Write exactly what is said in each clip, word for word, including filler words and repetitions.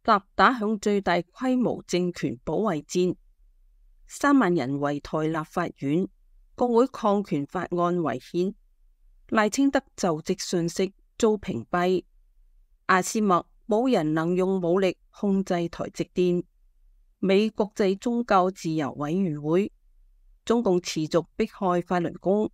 習打響最大規模政權保衛戰，三萬人圍台立法院，國會抗權法案違憲，賴清德就職信息遭屏蔽，阿斯麥冇人能用武力控制台積電，美國際宗教自由委員會，中共持續迫害法輪功。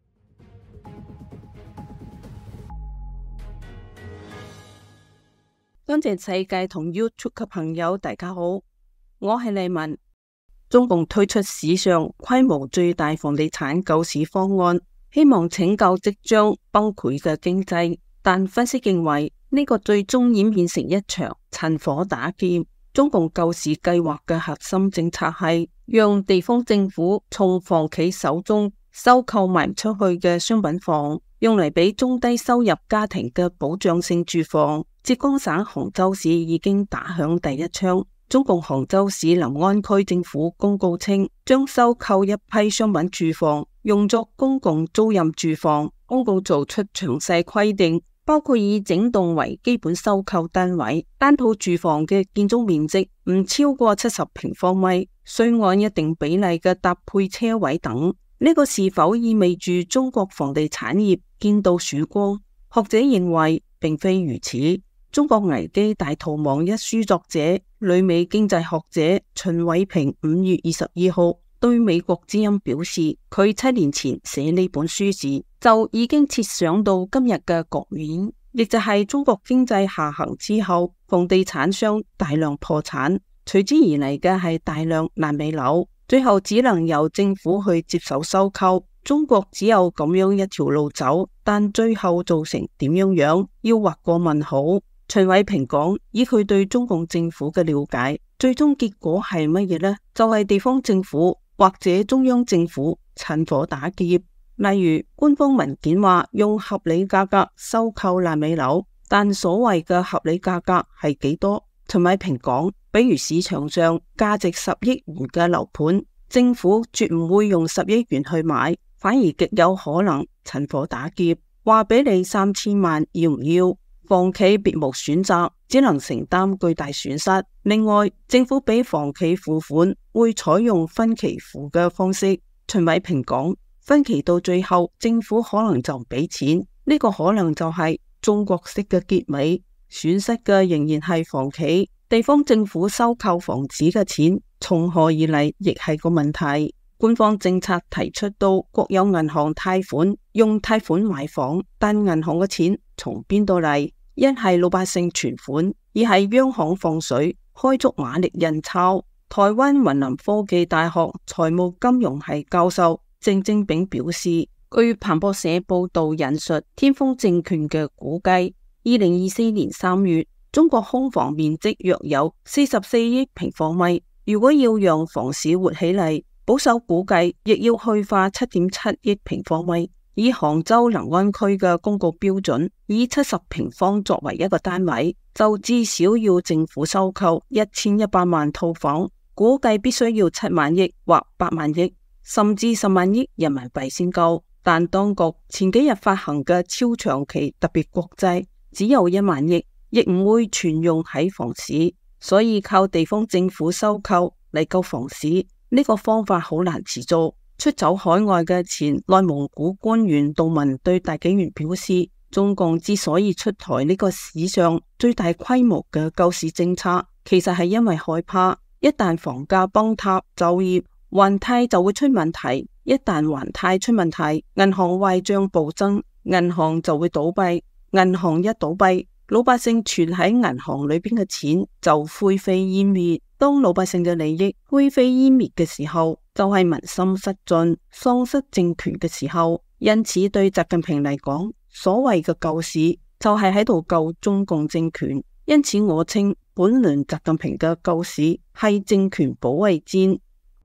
多謝世界同 YouTube 嘅朋友，大家好，我係麗文。中共推出史上規模最大房地產救市方案，希望拯救即將崩潰嘅經濟，但分析認為呢個最終演變成一場趁火打劫。中共救市計劃嘅核心政策係讓地方政府從房企手中收購賣唔出去嘅商品房，用嚟俾中低收入家庭嘅保障性住房。浙江省杭州市已經打響第一槍。中共杭州市臨安區政府公告稱，將收購一批商品住房用作公共租賃住房。公告做出詳細規定，包括以整棟為基本收購單位，單套住房嘅建築面積唔超過七十平方米，需按一定比例嘅搭配車位等。呢個是否意味住中國房地產業見到曙光？學者認為並非如此。中國危機大逃亡一書作者、旅美經濟學者秦偉平五月二十二號對美國之音表示，佢七年前寫呢本書時就已經設想到今日嘅局面，亦就係中國經濟下行之後，房地產商大量破產，隨之而嚟嘅係大量爛尾樓，最後只能由政府去接手收購。中國只有咁樣一條路走，但最後做成點樣樣，要畫個問號。秦偉平講，以佢對中共政府嘅了解，最終結果係乜嘢呢？就係、是、地方政府或者中央政府趁火打劫。例如官方文件話用合理價格收購爛尾樓，但所謂嘅合理價格係幾多？秦偉平講，比如市場上價值十億元嘅樓盤，政府絕唔會用十億元去買，反而極有可能趁火打劫，話俾你三千萬要唔要？房企別無選擇，只能承擔巨大損失。另外，政府俾房企付款會採用分期付嘅方式。秦偉平講，分期到最後政府可能就唔俾錢，呢、這個可能就係中國式嘅結尾，損失嘅仍然係房企。地方政府收購房子嘅錢從何而嚟，亦係個問題。官方政策提出到國有銀行貸款，用貸款買房，但銀行嘅錢從邊度嚟？一係老百姓存款，二係央行放水開足馬力印鈔。台灣雲林科技大學財務金融系教授鄭正炳表示，據彭博社報道引述天風證券嘅估計，二零二四年三月中國空房面積約有四十四億平方米，如果要讓房市活起嚟，保守估計亦要去化七點七億平方米。以杭州臨安區嘅公告標準，以七十平方作為一個單位，就至少要政府收購一千一百萬套房，估計必須要七萬億或八萬億，甚至十萬億人民幣先夠。但當局前幾日發行嘅超長期特別國債只有一萬億，亦唔會全用喺房市，所以靠地方政府收購嚟救房市呢、這個方法好難持續。出走海外嘅前內蒙古官員杜文對大紀元表示，中共之所以出台呢個史上最大規模嘅救市政策，其實係因為害怕一旦房價崩塌，就業還貸就會出問題，一旦還貸出問題，銀行壞賬暴增，銀行就會倒閉，銀行一倒閉，老百姓存喺銀行裏邊嘅錢就灰飛煙滅。當老百姓嘅利益灰飛煙滅嘅時候，就係民心失盡、喪失政權嘅時候。因此對習近平嚟講，所謂嘅救市就係喺度救中共政權。因此我稱本輪習近平嘅救市係政權保衛戰。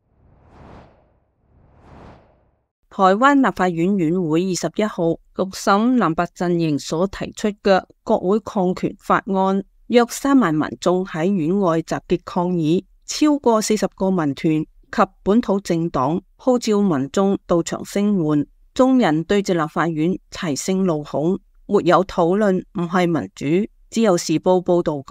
台灣立法院院會二十一號六審藍白陣營所提出嘅國會抗權法案，約三萬民眾喺院外集結抗議，超過四十個民團及本土政黨號召民眾到場聲援，眾人對着立法院齊聲怒吼，沒有討論，唔係民主。自由時報報道講，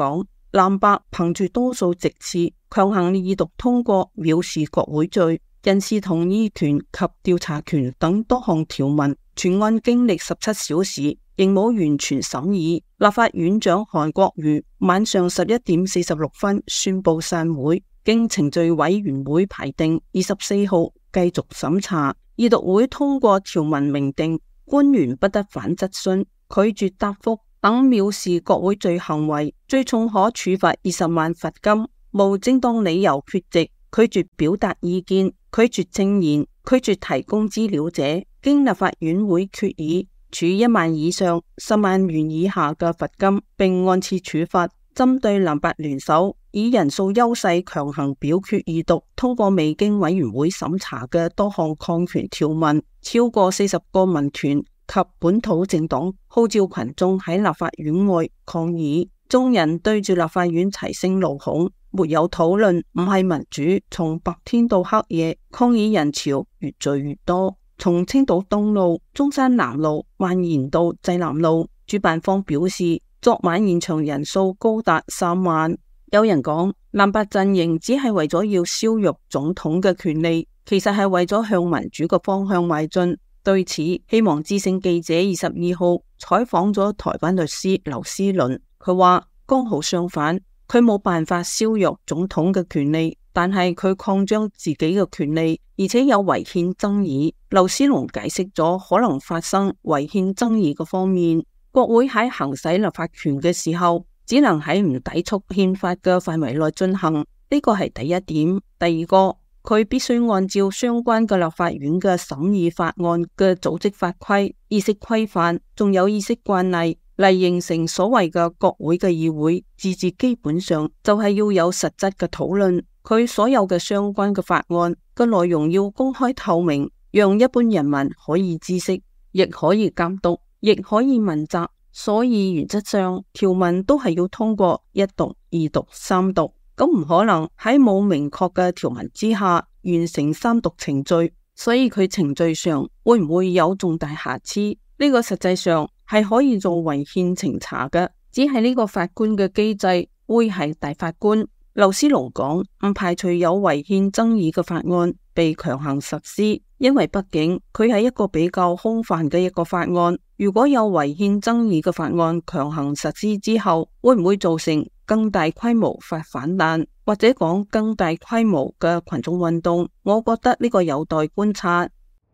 藍白憑住多數席次強行二讀通過藐視國會罪、人事同意權及調查權等多項條文，全案經歷十七小時，仍冇完全審議。立法院長韓國瑜晚上十一點四十六分宣布散會，經程序委員會排定二十四號繼續審查。二讀會通過條文明定，官員不得反質詢、拒絕答覆等藐視國會罪行為，最重可處罰二十萬罰金。無正當理由缺席、拒絕表達意見、拒絕證言、拒絕提供資料者，經立法院會決議，處一萬以上十萬元以下嘅罰金，並按次處罰。針對藍白聯手以人數優勢強行表決二讀通過未經委員會審查嘅多項抗權條文，超過四十個民團及本土政黨號召群眾喺立法院外抗議，眾人對住立法院齊聲怒吼，沒有討論，唔係民主。從白天到黑夜，抗議人潮越聚越多，從青島東路、中山南路蔓延到濟南路。主辦方表示，昨晚現場人數高達三萬。有人講，藍白陣營只係為咗要削弱總統嘅權利，其實係為咗向民主嘅方向邁進。對此，希望之聲記者二十二號採訪咗台灣律師劉思倫，佢話剛好相反，佢冇辦法削弱總統嘅權利，但係佢擴張自己嘅權利，而且有違憲爭議。劉思倫解釋咗可能發生違憲爭議嘅方面。國會喺行使立法權嘅時候，只能喺唔抵觸憲法嘅範圍內進行，呢個係第一點。第二個，佢必須按照相關嘅立法院嘅審議法案嘅組織法規、議事規範，仲有議事慣例嚟形成所謂嘅國會嘅議會。自治基本上就係要有實質嘅討論，佢所有嘅相關嘅法案嘅內容要公開透明，讓一般人民可以知悉，亦可以監督，亦可以問責。所以原則上條文都係要通過一讀、二讀、三讀，咁唔可能喺冇明確嘅條文之下完成三讀程序。所以佢程序上會唔會有重大瑕疵？呢個實際上係可以做違憲呈查嘅，只係呢個法官嘅機制會係大法官。劉思龍講，唔排除有違憲爭議嘅法案被強行實施，因為畢竟佢係一個比較空泛嘅一個法案。如果有違憲爭議嘅法案強行實施之後，會唔會造成更大規模發反彈，或者講更大規模嘅群眾運動？我覺得呢個有待觀察。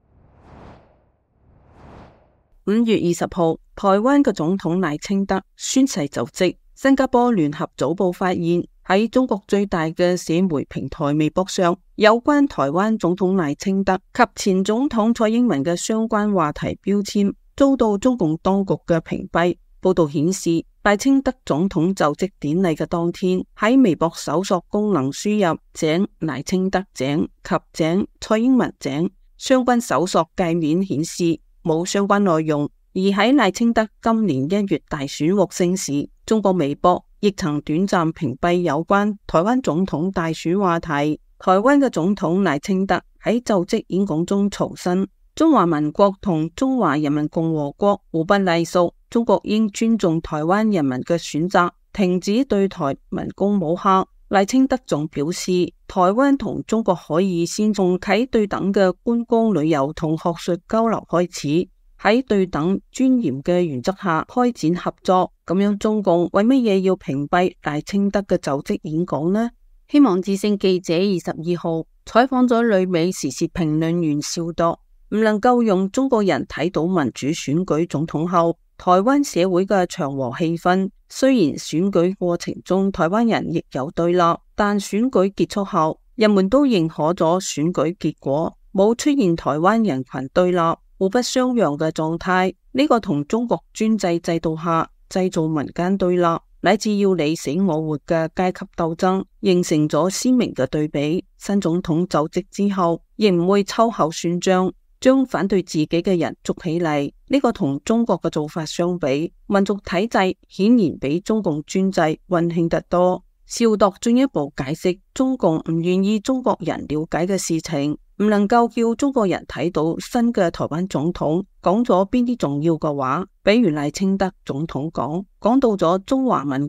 五月二十號，台灣嘅總統賴清德宣誓就職。新加坡聯合早報發現，喺中國最大嘅社媒平台微博上，有關台灣總統賴清德及前總統蔡英文嘅相關話題標籤遭到中共當局嘅屏蔽。報道顯示，賴清德總統就職典禮嘅當天，喺微博搜索功能輸入井賴清德井及井蔡英文井，相關搜索界面顯示冇相關內容。而喺賴清德今年一月大選獲勝時，中國微博亦曾短暫屏蔽有關台灣總統大選話題。台灣嘅總統賴清德喺就職演講中重申，中華民國同中華人民共和國互不隸屬，中國應尊重台灣人民嘅選擇，停止對台文攻武嚇。賴清德仲表示，台灣同中國可以先重啟對等嘅觀光旅遊同學術交流開始，喺對等尊嚴嘅原則下開展合作。咁樣中共為乜嘢要屏蔽賴清德嘅就職演講呢？希望之聲記者二十二號採訪咗旅美時事評論員邵鐸，唔能夠用中國人睇到民主選舉總統後台灣社會嘅祥和氣氛。雖然選舉過程中台灣人亦有對立，但選舉結束後人們都認可咗選舉結果，冇出現台灣人群對立、互不相讓嘅狀態。呢個同中國專制制度下製造民間對立，乃至要你死我活嘅階級鬥爭，形成咗鮮明嘅對比。新總統就職之後，亦唔會秋後算賬，將反對自己嘅人捉起嚟。呢個同中國嘅做法相比，民族體制顯然比中共專制溫馨得多。邵鐸進一步解釋，中共唔願意中國人了解嘅事情，唔能夠叫中國人睇到新嘅台灣總統講咗邊啲重要嘅話，比如賴清德總統講講到咗中華民國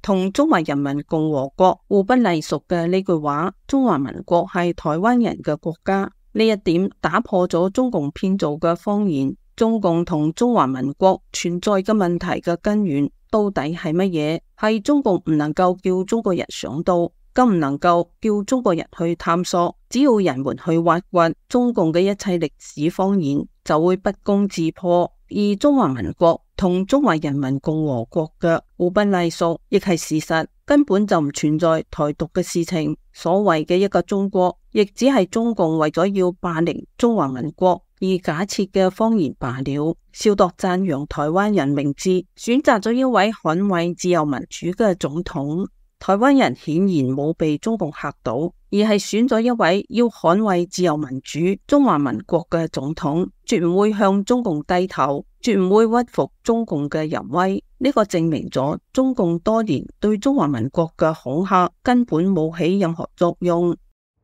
同中華人民共和國互不隸屬嘅呢句話，中華民國係台灣人嘅國家，呢一點打破咗中共編造嘅謊言。中共同中華民國存在嘅問題嘅根源到底係乜嘢？係中共唔能夠叫中國人想到，更唔能夠叫中國人去探索。只要人們去挖掘中共嘅一切歷史謊言，就會不攻自破。而中華民國同中華人民共和國嘅互不隸屬亦係事實，根本就唔存在台獨嘅事情。所謂嘅一個中國，亦只係中共為咗要霸凌中華民國而假設嘅謊言罷了。少度讚揚台灣人明智，選擇咗一位捍衛自由民主嘅總統。台灣人顯然冇被中共嚇到，而係選咗一位要捍衛自由民主中華民國嘅總統，絕唔會向中共低頭，絕唔會屈服中共嘅淫威。呢個證明咗中共多年對中華民國嘅恐嚇根本冇起任何作用。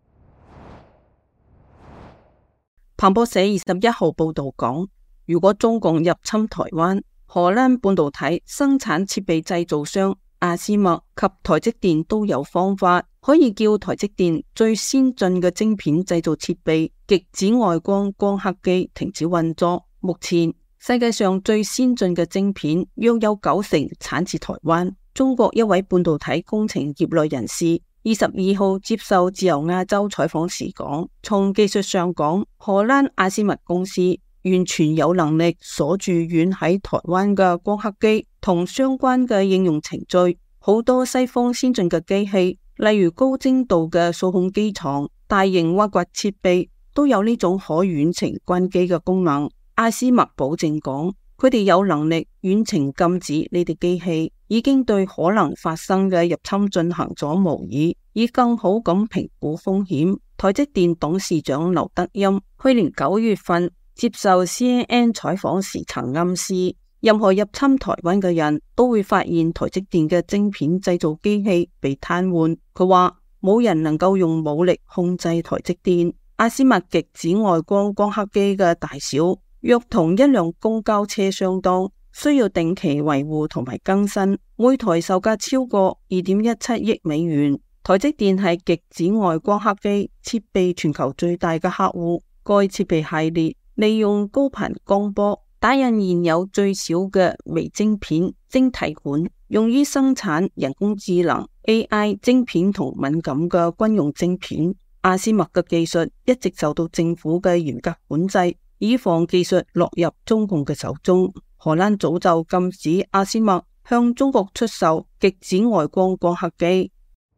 彭博社二十一號報道講，如果中共入侵台灣，荷蘭半導體生產設備製造商阿斯麥及台積電都有方法可以叫台積電最先進嘅晶片製造設備極紫外光光刻機停止運作。目前世界上最先進嘅晶片約有九成產自台灣。中國一位半導體工程業內人士二十二號接受自由亞洲採訪時講，從技術上講，荷蘭阿斯麥公司完全有能力鎖住遠喺台灣嘅光刻機同相關嘅應用程序。好多西方先進嘅機器，例如高精度嘅數控機床、大型挖掘設備，都有呢種可遠程關機嘅功能。阿斯麥保證講，佢哋有能力遠程禁止呢啲機器，已經對可能發生嘅入侵進行咗模擬，以更好咁評估風險。台積電董事長劉德音去年九月份接受 C N N 採訪時曾暗示，任何入侵台灣嘅人都會發現台積電嘅晶片製造機器被癱瘓。佢話冇人能夠用武力控制台積電。阿斯麥極紫外光光刻機嘅大小約同一輛公交車相當，需要定期維護同埋更新，每台售價超過二點一七億美元。台積電係極紫外光刻機設備全球最大嘅客戶，該設備系列利用高頻光波打印現有最小嘅微晶片晶體管，用於生產人工智能 A I 晶片同敏感嘅軍用晶片。阿斯麥嘅技術一直受到政府嘅嚴格管制，以防技術落入中共嘅手中。荷蘭早就禁止阿斯麥向中國出售極紫外光光刻機。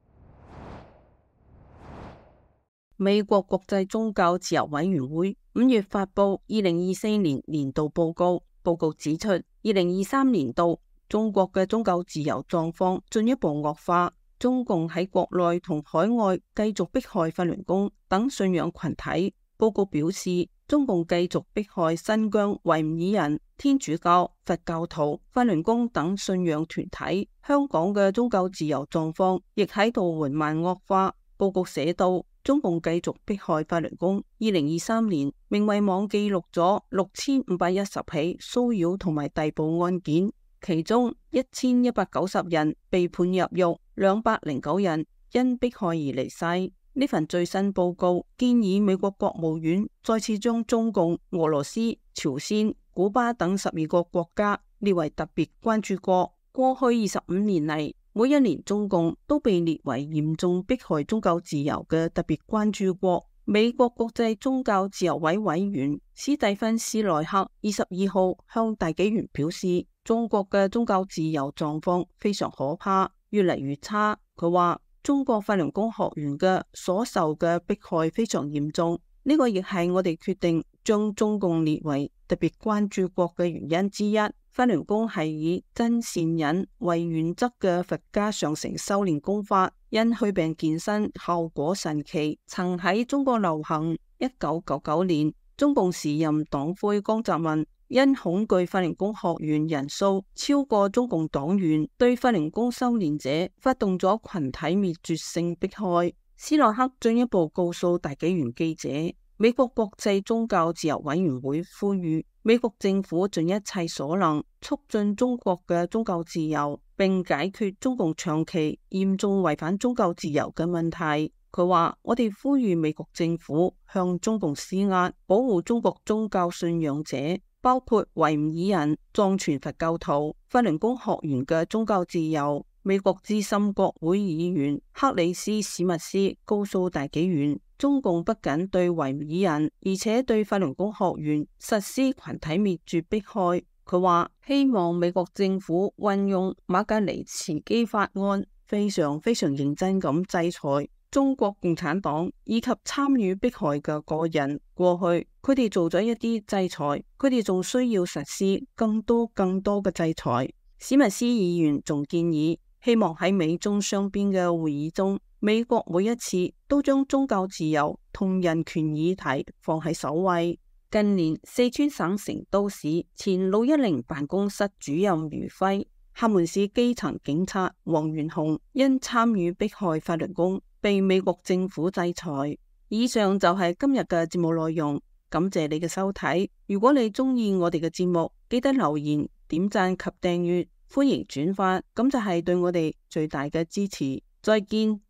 美國國際宗教自由委員會五月發布二零二四年年度報告，報告指出，二零二三年度中國嘅宗教自由狀況進一步惡化，中共喺國內同海外繼續迫害法輪功等信仰群體。報告表示，中共繼續迫害新疆維吾爾人、天主教、佛教徒、法輪功等信仰團體。香港嘅宗教自由狀況亦喺度緩慢惡化。報告寫道，中共繼續迫害法輪功。二零二三年，明慧網記錄咗六千五百一十起騷擾同埋逮捕案件，其中一千一百九十人被判入獄，兩百零九人因迫害而離世。呢份最新報告建議美國國務院再次將中共、俄羅斯、朝鮮、古巴等十二個國家列為特別關注國。過去二十五年嚟，每一年中共都被列為嚴重迫害宗教自由嘅特別關注國。美國國際宗教自由委委員史蒂芬斯萊克二十二號向大紀元表示，中國嘅宗教自由狀況非常可怕，越嚟越差。佢話中國法輪功學員嘅所受嘅迫害非常嚴重，呢個亦係我哋決定將中共列為特別關注國嘅原因之一。法輪功係以真善忍為原則嘅佛家上乘修煉功法，因祛病健身效果神奇，曾喺中國流行。一九九九年，中共時任黨魁江澤民因恐懼法輪功學員人數超過中共黨員，對法輪功修煉者發動咗群體滅絕性迫害。斯諾克進一步告訴大紀元記者， 美國國際宗教自由委員會呼籲美國政府盡一切所能促進中國嘅宗教自由，並解決中共長期嚴重違反宗教自由嘅問題。佢話：我哋呼籲美國政府向中共施壓，保護中國宗教信仰者，包括維吾爾人、藏傳佛教徒、法輪功學員嘅宗教自由。美國資深國會議員克里斯史密斯告訴大紀元，中共不僅對維吾爾人，而且對法輪功學員實施群體滅絕迫害。佢話希望美國政府運用馬格尼茨基法案，非常非常認真咁制裁中國共產黨以及參與迫害嘅個人。過去佢哋做咗一啲制裁，佢哋仲需要實施更多更多嘅制裁。史密斯議員仲建議，希望喺美中雙邊嘅會議中，美國每一次都將宗教自由同人權議題放喺首位。近年，四川省成都市前六一零辦公室主任余輝、廈門市基層警察黃元雄因參與迫害法輪功，被美國政府制裁。以上就係今日嘅節目內容，感謝你嘅收睇。如果你中意我哋嘅節目，記得留言、點讚及訂閱，歡迎轉發，咁就係對我哋最大嘅支持。再見。